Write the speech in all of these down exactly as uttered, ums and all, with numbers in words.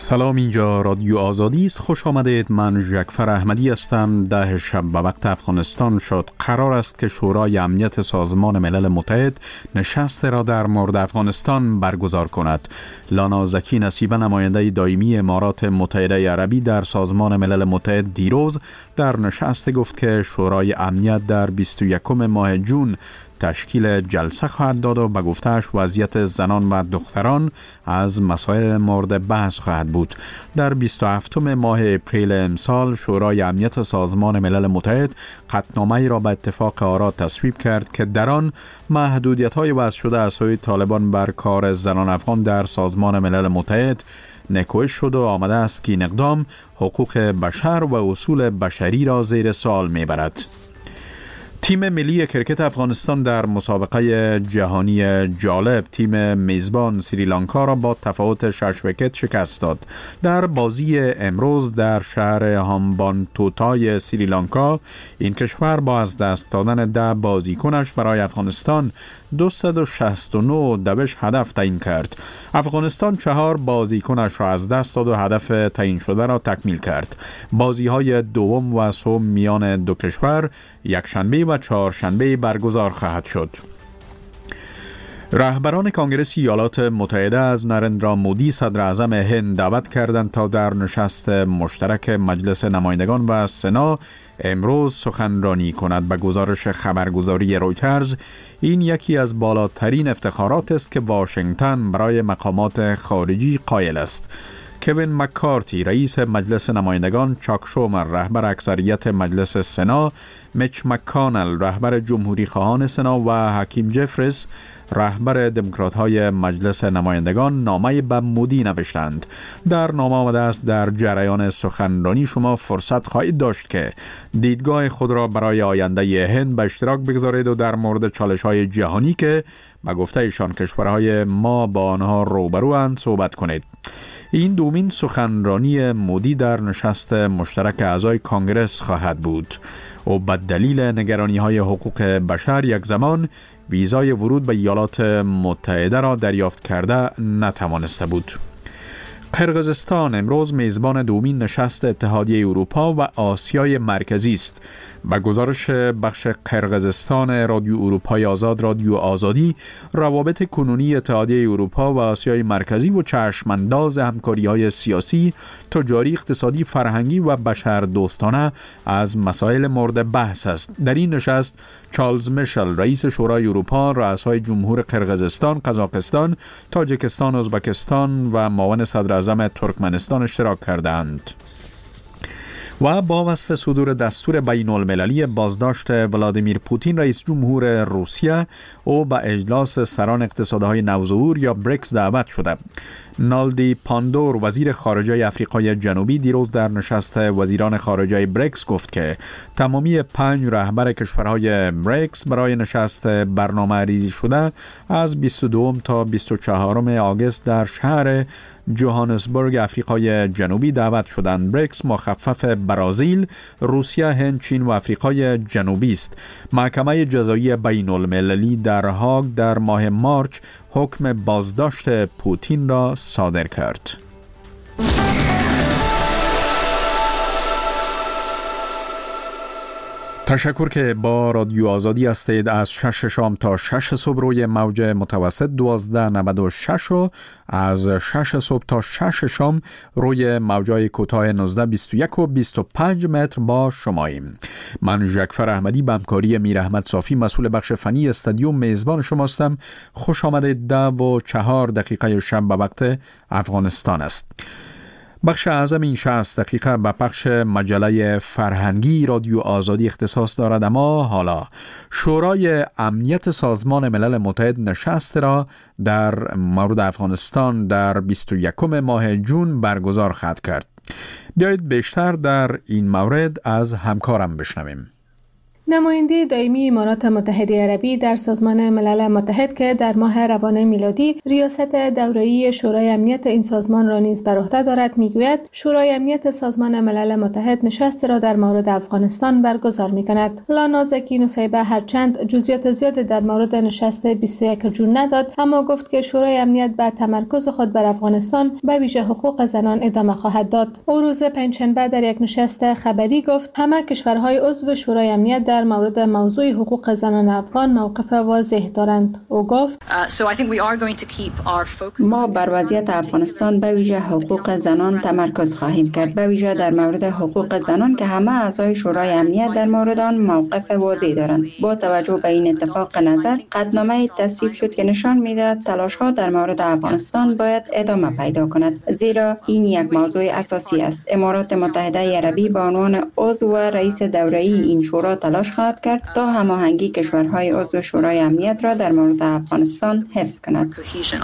سلام، اینجا رادیو آزادی است. خوش آمدید. من ژکفر احمدی هستم. ده شب به وقت افغانستان شد. قرار است که شورای امنیت سازمان ملل متحد نشست را در مورد افغانستان برگزار کند. لانا زکی نصیبه، نماینده دائمی امارات متحده عربی در سازمان ملل متحد، دیروز در نشست گفت که شورای امنیت در بیست و یکم ماه جون تشکیل جلسه خواهد داد و به گفته‌اش وضعیت زنان و دختران از مسائل مورد بحث خواهد بود. در بیست و هفتم ماه اپریل امسال شورای امنیت سازمان ملل متحد قطعنامه‌ای را به اتفاق آرا تصویب کرد که در آن محدودیت‌های وضع شده از سوی طالبان بر کار زنان افغان در سازمان ملل متحد نکوهش شد و آمده است که این اقدام حقوق بشر و اصول بشری را زیر سوال می‌برد. تیم ملی کرکت افغانستان در مسابقه جهانی جالب تیم میزبان سریلانکا را با تفاوت شش ویکت شکست داد. در بازی امروز در شهر هامبانتوتای سریلانکا این کشور با از دست دادن ده بازیکنش برای افغانستان دویست و شصت و نه دوش هدف تعیین کرد. افغانستان چهار بازیکنش را از دست داد و هدف تعیین شده را تکمیل کرد. بازی های دوم و سوم میان دو کشور یک شنبه و چهارشنبه برگزار خواهد شد. رهبران کنگره ایالات متحده از نرندرا مودی صدر اعظم هند دعوت کردند تا در نشست مشترک مجلس نمایندگان و سنا امروز سخنرانی کند. به گزارش خبرگزاری رویترز، این یکی از بالاترین افتخارات است که واشنگتن برای مقامات خارجی قائل است. کوین مکارتی رئیس مجلس نمایندگان، چاک شومر رهبر اکثریت مجلس سنا، میچ مکانل رهبر جمهوری خواهان سنا و حکیم جفریس رهبر دموکرات های مجلس نمایندگان نامه به مودی نوشتند. در نامه آمده است در جریان سخنرانی شما فرصت خواهید داشت که دیدگاه خود را برای آینده هند به اشتراک بگذارید و در مورد چالش های جهانی که به گفته ایشان کشورهای ما با آنها روبروند صحبت کنید. این دومین سخنرانی مودی در نشست مشترک اعضای کانگرس خواهد بود و به دلیل نگرانی‌های حقوق بشر یک زمان ویزای ورود به ایالات متحده را دریافت کرده نتوانسته بود. قرقیزستان امروز میزبان دومین نشست اتحادیه اروپا و آسیای مرکزی است. با گزارش بخش قرقیزستان رادیو اروپای آزاد رادیو آزادی، روابط کنونی اتحادیه اروپا و آسیای مرکزی و چشمانداز همکاری‌های سیاسی، تجاری، اقتصادی، فرهنگی و بشردوستانه از مسائل مورد بحث است. در این نشست چارلز میشل رئیس شورای اروپا، رؤسای جمهور قرقیزستان، قزاقستان، تاجیکستان، ازبکستان و معاون صدر اعظم ترکمنستان اشتراک کردند. و با وصف صدور دستور بین المللی بازداشت ولادیمیر پوتین رئیس جمهور روسیه او به اجلاس سران اقتصادهای نوظهور یا بریکس دعوت شده. نالدی پاندور وزیر خارجه آفریقای جنوبی دیروز در نشست وزیران خارجه بریکس گفت که تمامی پنج رهبر کشورهای بریکس برای نشست برنامه ریزی شده از بیست و دو تا بیست و چهار آگوست در شهر جوهانسبورگ آفریقای جنوبی دعوت شدند. بریکس مخفف برزیل، روسیه، هند، چین و آفریقای جنوبی است. محکمه جزایی بین المللی در هاگ در ماه مارچ حکم بازداشت پوتین را صادر کرد. تشکر که با رادیو آزادی هستید. از شش شام تا شش صبح روی موج متوسط دوازده نود و شش و از شش صبح تا شش شام روی موجای کوتاه نوزده بیست و یک و بیست و پنج متر با شماییم. من ژکفر احمدی به همکاری میر احمد صافی مسئول بخش فنی استادیوم میزبان شماستم. خوش آمدید. ده و چهار دقیقه شب به وقت افغانستان است. بخش اعظم این شصت دقیقه به پخش مجله فرهنگی رادیو آزادی اختصاص دارد، اما حالا شورای امنیت سازمان ملل متحد نشست را در مورد افغانستان در بیست و یکم ماه جون برگزار خواهد کرد. بیایید بیشتر در این مورد از همکارم بشنویم. نماینده دائمی امارات متحده عربی در سازمان ملل متحد که در ماه روان میلادی ریاست دوره‌ای شورای امنیت این سازمان را نیز بر عهده دارد میگوید شورای امنیت سازمان ملل متحد نشست را در مورد افغانستان برگزار می‌کند. لانا زکی نصیبه هرچند جزئیات زیادی در مورد نشست بیست و یک جون نداد، اما گفت که شورای امنیت به تمرکز خود بر افغانستان به ویژه حقوق زنان ادامه خواهد داد. او روز پنجشنبه در یک نشست خبری گفت همه کشورهای عضو شورای امنیت در مورد موضوع حقوق زنان افغان موقف واضح دارند. او گفت ما بر وضعیت افغانستان به ویژه حقوق زنان تمرکز خواهیم کرد، به ویژه در مورد حقوق زنان که همه اعضای شورای امنیت در مورد آن موقف واضح دارند. با توجه به این اتفاق نظر، قطعنامه تصویب شد که نشان می‌دهد تلاش‌ها در مورد افغانستان باید ادامه پیدا کند، زیرا این یک موضوع اساسی است. امارات متحده عربی به عنوان عضو و رئیس دوره‌ای این شورا تلاش خواهد کرد تا هماهنگی کشورهای عضو شورای امنیت را در مورد افغانستان حفظ کند.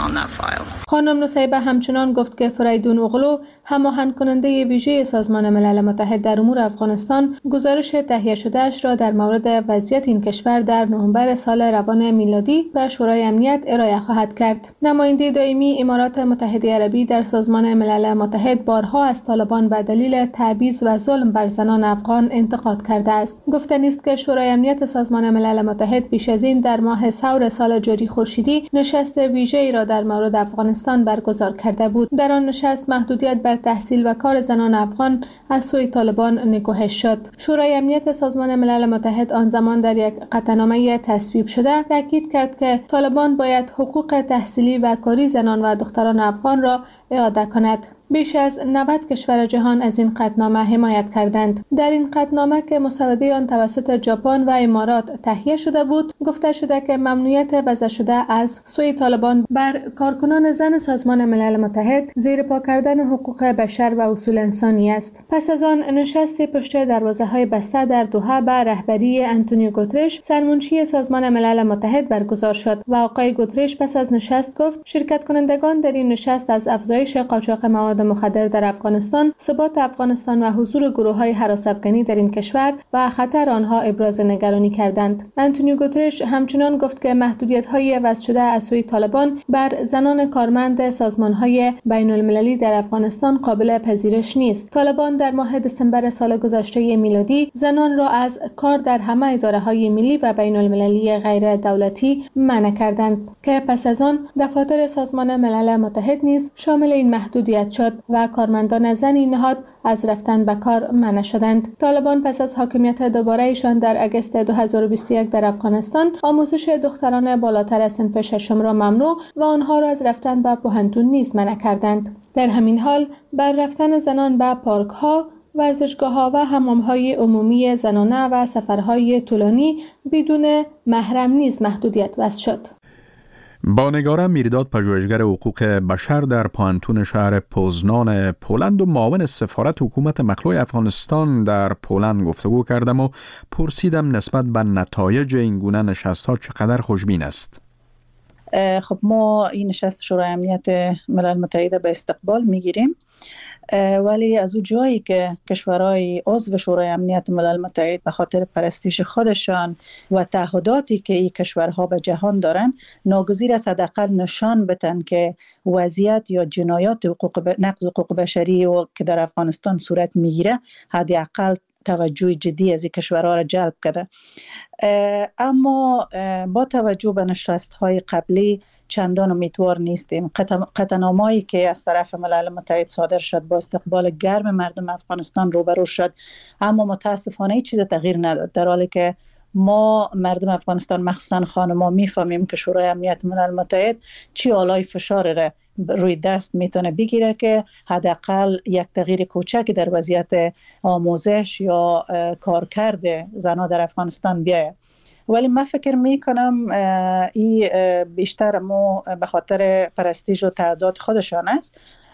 خانم نصیبه همچنان گفت که فریدون اغلو هماهنگ کننده ویژه سازمان ملل متحد در امور افغانستان گزارش تهیه شده اش را در مورد وضعیت این کشور در نوامبر سال روان میلادی به شورای امنیت ارائه خواهد کرد. نماینده دائمی امارات متحده عربی در سازمان ملل متحد بارها از طالبان به دلیل تبعیض و ظلم بر زنان افغان انتقاد کرده است. گفته نیست که شورای امنیت سازمان ملل متحد پیش از این در ماه ثور سال جاری خورشیدی نشست ویژه‌ای را در مورد افغانستان برگزار کرده بود. در آن نشست محدودیت بر تحصیل و کار زنان افغان از سوی طالبان نکوهش شد. شورای امنیت سازمان ملل متحد آن زمان در یک قطعنامه تصویب شده تاکید کرد که طالبان باید حقوق تحصیلی و کاری زنان و دختران افغان را اعاده کند. بیش از نود کشور جهان از این قطعنامه حمایت کردند. در این قطعنامه که مسوده آن توسط ژاپن و امارات تهیه شده بود، گفته شده که ممنوعیت وضع شده از سوی طالبان بر کارکنان زن سازمان ملل متحد زیر پا کردن حقوق بشر و اصول انسانی است. پس از آن نشست پشت دروازه‌های بسته در دوحه به رهبری آنتونیو گوترش، سرمنشی سازمان ملل متحد برگزار شد و آقای گوترش پس از نشست گفت شرکت کنندگان در این نشست از افزایش قاچاق مواد مخدر در افغانستان، ثبات افغانستان و حضور گروه‌های هراس‌افکنی در این کشور و خطر آنها ابراز نگرانی کردند. آنتونیو گوترش همچنان گفت که محدودیت‌های وضع شده از سوی طالبان بر زنان کارمند سازمان‌های بین‌المللی در افغانستان قابل پذیرش نیست. طالبان در ماه دسامبر سال گذشته میلادی زنان را از کار در همه اداره‌های ملی و بین‌المللی غیر دولتی منع کردند که پس از آن دفاتر سازمان ملل متحد نیز شامل این محدودیت شد و کارمندان زن این نهاد از رفتن به کار منع شدند. طالبان پس از حاکمیت دوباره ایشان در اگست دو هزار و بیست و یک در افغانستان آموزش دختران بالاتر از صنف ششم را ممنوع و آنها را از رفتن به پوهنتون نیز منع کردند. در همین حال بر رفتن زنان به پارک ها، ورزشگاه ها و حمام های عمومی زنانه و سفرهای طولانی بدون محرم نیز محدودیت وضع شد. با نگاره میرداد، پژوهشگر حقوق بشر در پانتون شهر پوزنان پولند و معاون سفارت حکومت مخلوع افغانستان در پولند گفتگو کردم و پرسیدم نسبت به نتایج این گونه نشست‌ها چقدر خوشبین است. خب ما این نشست شورای امنیت ملل متحد به استقبال میگیریم، ولی از اون جایی که کشورهای عضو شورای امنیت ملل متحد به خاطر پرستیژ خودشان و تعهداتی که این کشورها به جهان دارن، ناگزیر است حداقل نشان بدن که وضعیت یا جنایات حقوق ب... نقض حقوق بشری و که در افغانستان صورت میگیره حداقل توجه جدی از این کشورها را جلب کرده. اما با توجه به نشست‌های قبلی چندان امیدوار نیستیم. قطعنامه‌ای که از طرف ملل متحد صادر شد با استقبال گرم مردم افغانستان روبرو شد، اما متاسفانه هیچ چیز تغییر نداد، در حالی که ما مردم افغانستان مخصوصا خانم‌ها میفهمیم که شورای امنیت ملل متحد چی آلای فشار را روی دست میتونه بگیره که حداقل یک تغییر کوچکی در وضعیت آموزش یا کارکرد زنان در افغانستان بیاید. ولی من فکر میکنم این بیشتر ما به خاطر پرستیژ و تعداد خودشان است،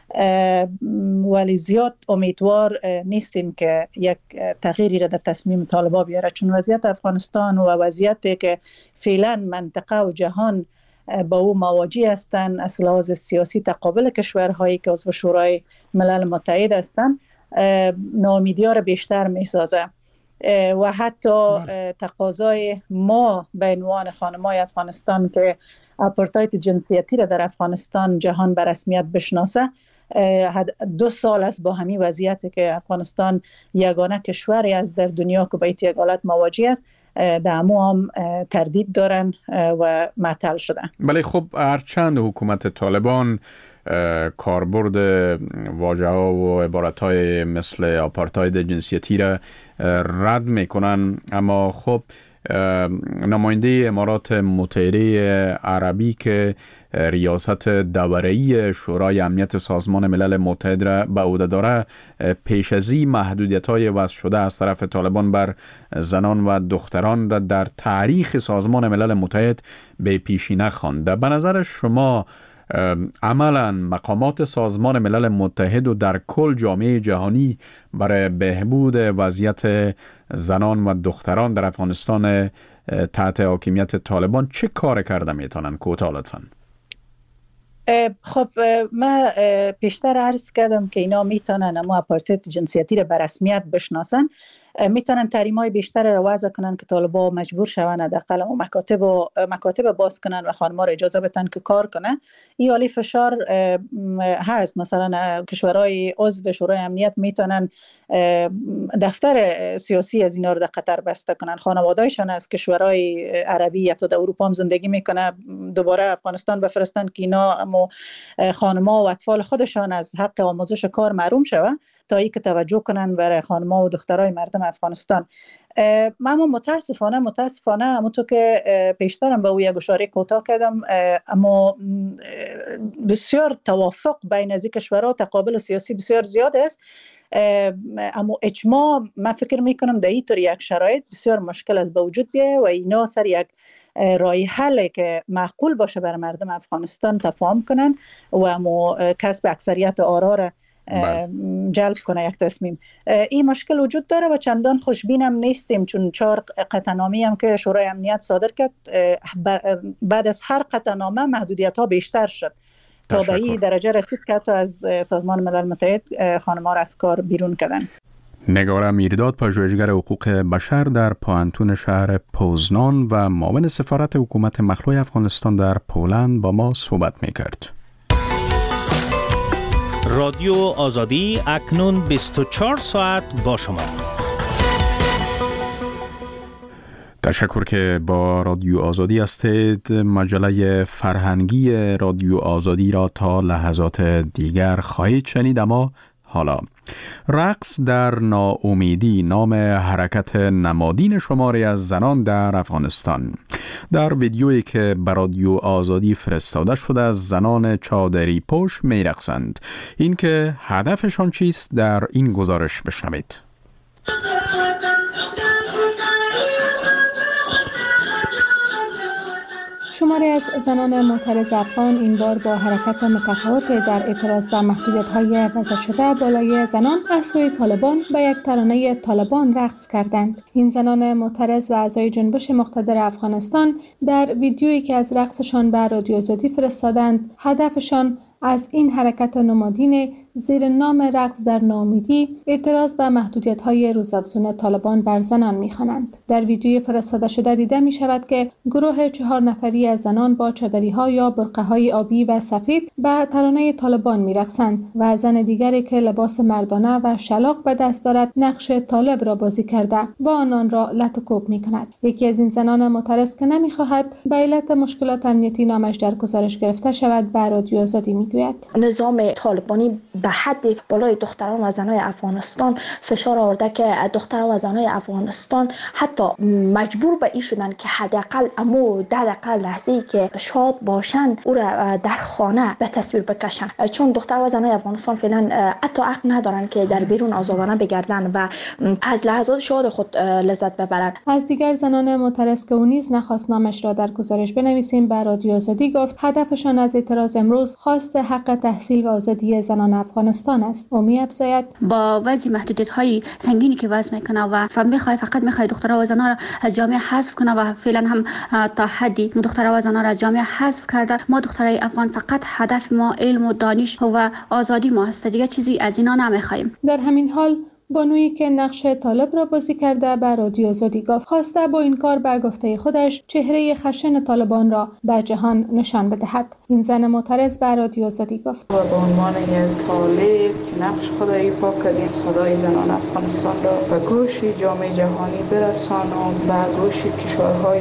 ولی زیاد امیدوار نیستیم که یک تغییری را در تصمیم طالبان بیاره، چون وضعیت افغانستان و وضعیتی که فعلا منطقه و جهان با او مواجه هستند از لحاظ سیاسی تقابل کشورهایی که عضو شورای ملل متحد هستند، ناامیدی را بیشتر میسازه. و حتی تقاضای ما به عنوان خانم‌های افغانستان که آپارتاید جنسیتی را در افغانستان جهان به رسمیت بشناسه، دو سال است با همین وضعیتی که افغانستان یگانه کشوری است در دنیا که با این حالت مواجه است، در امو هم تردید دارن و معطل شدن. بله، خب هرچند حکومت طالبان کاربرد واژه ها و عبارت های مثل آپارتاید جنسیتی را رد میکنن، اما خب نماینده امارات متحده عربی که ریاست دوره‌ای شورای امنیت سازمان ملل متحد را به عهده داره، پیش از این محدودیت‌های وضع شده از طرف طالبان بر زنان و دختران را در تاریخ سازمان ملل متحد به پیشینه خوانده. به نظر شما عملاً مقامات سازمان ملل متحد و در کل جامعه جهانی برای بهبود وضعیت زنان و دختران در افغانستان تحت حاکمیت طالبان چه کار کرده میتونن؟ کوتاه لطفاً. خب من پیشتر عرض کردم که اینا میتونن اما آپارتاید جنسیتی را به رسمیت بشناسن، میتونن تحریم‌های بیشتر را وضع کنن که طالبا مجبور شون حداقل مکاتب و مکاتب باز کنن و خانم‌ها را اجازه بدن که کار کنن. این عالی فشار هست. مثلا کشورهای عضو شورای امنیت میتونن دفتر سیاسی از اینا رو در قطر بسته کنن. خانواده‌ایشان از کشورهای عربی یا تا در اروپا هم زندگی میکنه، دوباره افغانستان بفرستن که اینا اما خانم‌ها و اطفال خودشان از حق آموزش کار محروم شوند تا ای که توجه کنن برای خانم‌ها و دخترای مردم افغانستان. من متاسفانه متاسفانه همونطور که پیشترم به او یک اشاره کوتاه کردم، اما بسیار توافق بین از کشورها، تقابل سیاسی بسیار زیاد است، اما اجماع من فکر میکنم در این طور یک شرایط بسیار مشکل است به وجود بیاید و اینا سر یک راه حل که معقول باشه برای مردم افغانستان تفاهم کنن و اما کسب اکثریت آرا را جلب کنه یک تصمیم. این مشکل وجود داره و چندان خوشبینم نیستیم، چون چهار قطعنامه هم که شورای امنیت صادر کرد، بعد از هر قطعنامه محدودیت ها بیشتر شد تا به این درجه رسید که حتی از سازمان ملل متحد خانم‌ها را از کار بیرون کردن. نگاره میرداد، پژوهشگر حقوق بشر در پانتون شهر پوزنان و معاون سفارت حکومت مخلوع افغانستان در پولند با ما صحبت میکرد. رادیو آزادی اکنون بیست و چهار ساعت با شما. تشکر که با رادیو آزادی هستید. مجله فرهنگی رادیو آزادی را تا لحظات دیگر خواهید شنید، اما حالا رقص در ناامیدی نام حرکت نمادین شماری از زنان در افغانستان. در ویدیویی که به رادیو آزادی فرستاده شده از زنان چادری پوش می رقصند. این که هدفشان چیست در این گزارش بشنوید. شماری از زنان معترض افغان این بار با حرکت متفاوت در اعتراض به محدودیت‌های وضع شده بالای زنان از سوی طالبان به یک ترانه طالبان رقص کردند. این زنان معترض و اعضای جنبش مقتدر افغانستان در ویدیویی که از رقصشان به رادیو آزادی فرستادند، هدفشان از این حرکت نمادین زیر نام رقص در ناامیدی اعتراض به محدودیت‌های روزافزون طالبان بر زنان می‌خوانند. در ویدیوی فرستاده شده دیده می‌شود که گروه چهار نفری از زنان با چادری‌ها یا برقه‌های آبی و سفید به ترانه طالبان می‌رقصند و زن دیگری که لباس مردانه و شلاق به دست دارد نقش طالب را بازی کرده و آنان را لط و کوب می‌کند. یکی از این زنان معترض که نمی‌خواهد به علت مشکلات امنیتی نامش در گزارش گرفته شود به رادیو آزادی می‌گوید. نظام طالبانی به حد بالای دختران و زنای افغانستان فشار آورده که دختران و زنای افغانستان حتی مجبور به این شدن که حداقل امو در دقیقه لحظه‌ای که شاد باشن او را در خانه به تصویر بکشن، چون دختر و زنای افغانستان فعلا حتی حق ندارن که در بیرون آزادانه بگردن و از لحظات شاد خود لذت ببرن. از دیگر زنان معترض که او نیز نخواست نامش را در گزارش بنویسیم به رادیو آزادی گفت هدفشان از اعتراض امروز خواست حق تحصیل و آزادی زنان افغانستان است. او می‌افزاید با وضع محدودیت‌های سنگینی که وضع میکنه و میخواد فقط میخواد دخترها و زنان را از جامعه حذف کنه و فعلا هم تا حدی دخترها و زنان را از جامعه حذف کرده. ما دخترای افغان فقط هدف ما علم و دانش و آزادی ما است، دیگه چیزی از اینا نمیخوایم. در همین حال بانویی که نقش طالب را بازی کرده به رادیو آزادی گفت خواسته با این کار به گفته خودش چهره خشن طالبان را به جهان نشان بدهد. این زن معترض به رادیو آزادی گفت و به عنوان یک طالب که نقش خود ایفا کردیم صدای زنان افغانستان را به گوش جامعه جهانی برسانم، به گوش کشورهای